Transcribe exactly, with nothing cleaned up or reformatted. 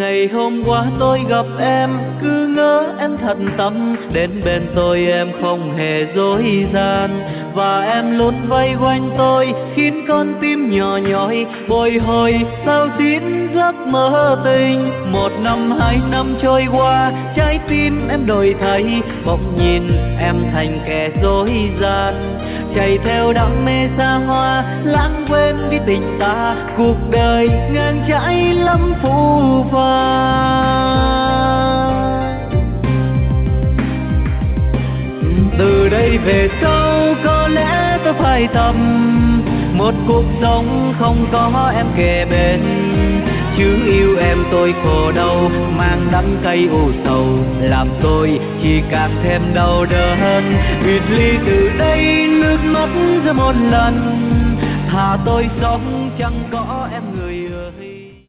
ngày hôm qua tôi gặp em, cứ ngỡ em thật tâm, đến bên tôi em không hề dối gian. Và em luôn vây quanh tôi, khiến con tim nhỏ nhói bồi hồi sao xin giấc mơ tình. Một năm hai năm trôi qua, trái tim em đổi thay, bỗng nhìn em thành kẻ dối gian. Chạy theo đam mê xa hoa, lãng quên đi tình ta, cuộc đời ngang trái lắm phũ phàng. Từ đây về sau có lẽ tôi phải tập một cuộc sống không có em kề bên, chứ yêu em tôi khổ đau, mang đắng cay u sầu, làm tôi chỉ càng thêm đau đớn. Biệt ly từ đây nước mắt ra một lần, thà tôi sống chẳng có em người.